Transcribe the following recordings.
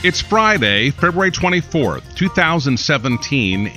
It's Friday, February 24th, 2017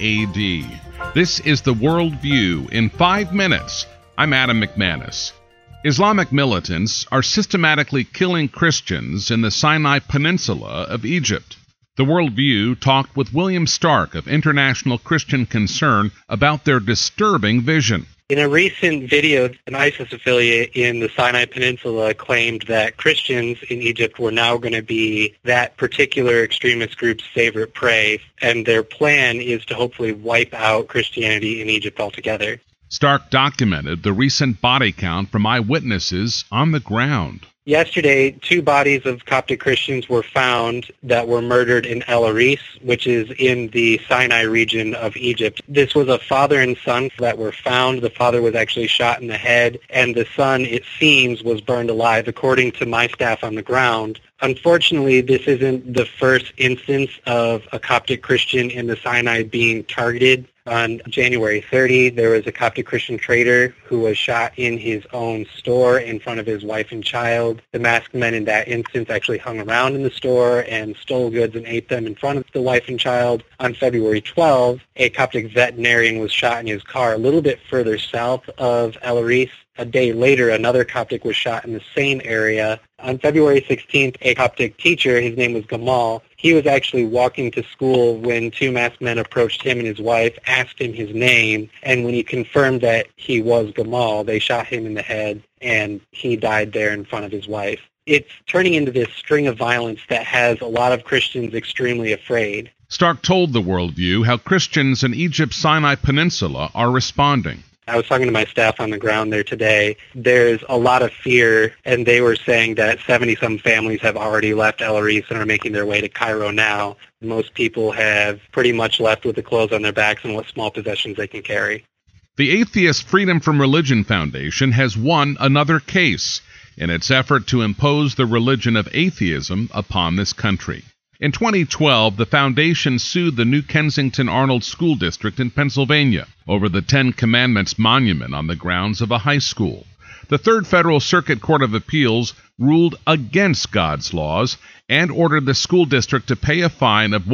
AD. This is the World View in 5 minutes. I'm Adam McManus. Islamic militants are systematically killing Christians in the Sinai Peninsula of Egypt. The World View talked with William Stark of International Christian Concern about their disturbing vision. In a recent video, an ISIS affiliate in the Sinai Peninsula claimed that Christians in Egypt were now going to be that particular extremist group's favorite prey, and their plan is to hopefully wipe out Christianity in Egypt altogether. Stark documented the recent body count from eyewitnesses on the ground. Yesterday, 2 bodies of Coptic Christians were found that were murdered in El Aris, which is in the Sinai region of Egypt. This was a father and son that were found. The father was actually shot in the head, and the son, it seems, was burned alive, according to my staff on the ground. Unfortunately, this isn't the first instance of a Coptic Christian in the Sinai being targeted. On January 30, there was a Coptic Christian trader who was shot in his own store in front of his wife and child. The masked men in that instance actually hung around in the store and stole goods and ate them in front of the wife and child. On February 12, a Coptic veterinarian was shot in his car a little bit further south of El Aris. A day later, another Coptic was shot in the same area. On February 16th, a Coptic teacher, his name was Gamal, he was actually walking to school when 2 masked men approached him and his wife, asked him his name, and when he confirmed that he was Gamal, they shot him in the head, and he died there in front of his wife. It's turning into this string of violence that has a lot of Christians extremely afraid. Stark told the World View how Christians in Egypt's Sinai Peninsula are responding. I was talking to my staff on the ground there today. There's a lot of fear, and they were saying that 70-some families have already left El Aris and are making their way to Cairo now. Most people have pretty much left with the clothes on their backs and what small possessions they can carry. The Atheist Freedom from Religion Foundation has won another case in its effort to impose the religion of atheism upon this country. In 2012, the foundation sued the New Kensington Arnold School District in Pennsylvania over the 10 Commandments monument on the grounds of a high school. The Third Federal Circuit Court of Appeals ruled against God's laws and ordered the school district to pay a fine of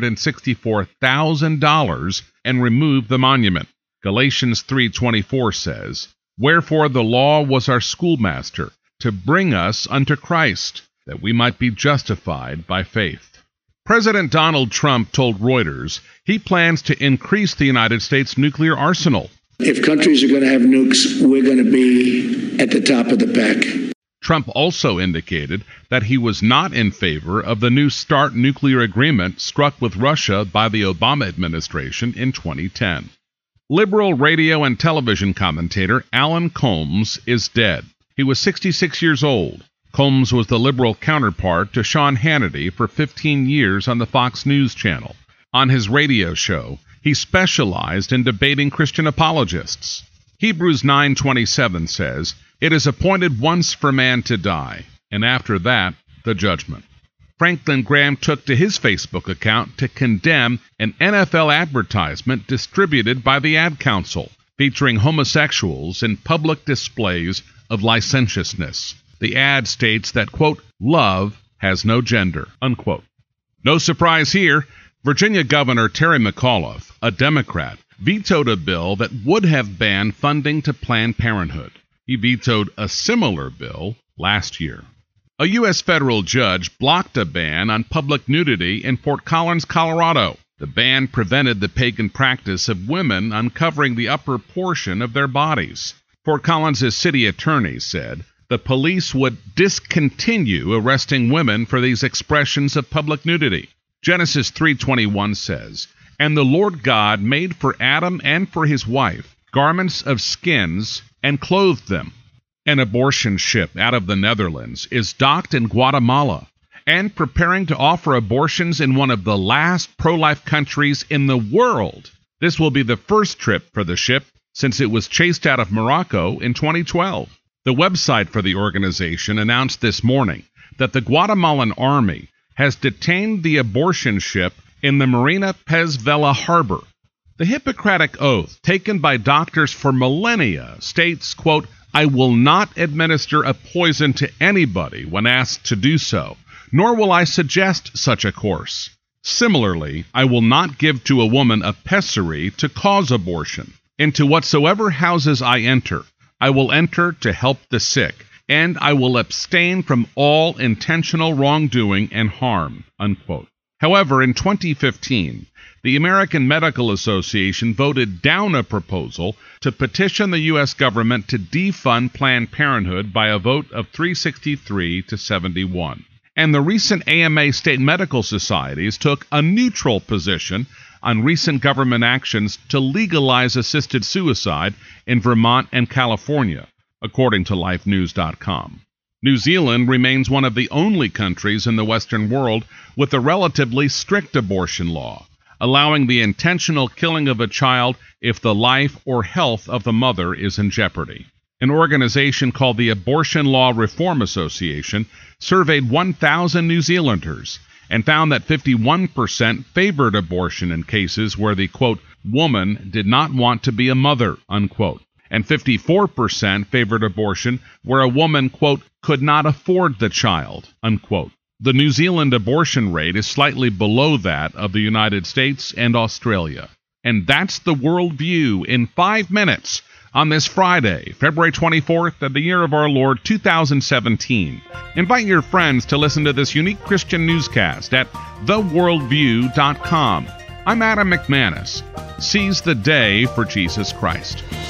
$164,000 and remove the monument. Galatians 3:24 says, "Wherefore the law was our schoolmaster, to bring us unto Christ, that we might be justified by faith." President Donald Trump told Reuters he plans to increase the United States nuclear arsenal. If countries are going to have nukes, we're going to be at the top of the pack. Trump also indicated that he was not in favor of the New START nuclear agreement struck with Russia by the Obama administration in 2010. Liberal radio and television commentator Alan Colmes is dead. He was 66 years old. Colmes was the liberal counterpart to Sean Hannity for 15 years on the Fox News channel. On his radio show, he specialized in debating Christian apologists. Hebrews 9:27 says, "It is appointed once for man to die, and after that, the judgment." Franklin Graham took to his Facebook account to condemn an NFL advertisement distributed by the Ad Council, featuring homosexuals in public displays of licentiousness. The ad states that, quote, "love has no gender," unquote. No surprise here, Virginia Governor Terry McAuliffe, a Democrat, vetoed a bill that would have banned funding to Planned Parenthood. He vetoed a similar bill last year. A U.S. federal judge blocked a ban on public nudity in Fort Collins, Colorado. The ban prevented the pagan practice of women uncovering the upper portion of their bodies. Fort Collins' city attorney said the police would discontinue arresting women for these expressions of public nudity. Genesis 3:21 says, "And the Lord God made for Adam and for his wife garments of skins and clothed them." An abortion ship out of the Netherlands is docked in Guatemala and preparing to offer abortions in one of the last pro-life countries in the world. This will be the first trip for the ship since it was chased out of Morocco in 2012. The website for the organization announced this morning that the Guatemalan army has detained the abortion ship in the Marina Pez Vela harbor. The Hippocratic Oath, taken by doctors for millennia, states, quote, "I will not administer a poison to anybody when asked to do so, nor will I suggest such a course. Similarly, I will not give to a woman a pessary to cause abortion. Into whatsoever houses I enter, I will enter to help the sick, and I will abstain from all intentional wrongdoing and harm." Unquote. However, in 2015, the American Medical Association voted down a proposal to petition the U.S. government to defund Planned Parenthood by a vote of 363 to 71. And the recent AMA state medical societies took a neutral position on recent government actions to legalize assisted suicide in Vermont and California, according to lifenews.com. New Zealand remains one of the only countries in the Western world with a relatively strict abortion law, allowing the intentional killing of a child if the life or health of the mother is in jeopardy. An organization called the Abortion Law Reform Association surveyed 1,000 New Zealanders and found that 51% favored abortion in cases where the, quote, woman did not want to be a mother, unquote, and 54% favored abortion where a woman, quote, could not afford the child, unquote. The New Zealand abortion rate is slightly below that of the United States and Australia. And that's the worldview in 5 minutes on this Friday, February 24th of the year of our Lord 2017. Invite your friends to listen to this unique Christian newscast at theworldview.com. I'm Adam McManus. Seize the day for Jesus Christ.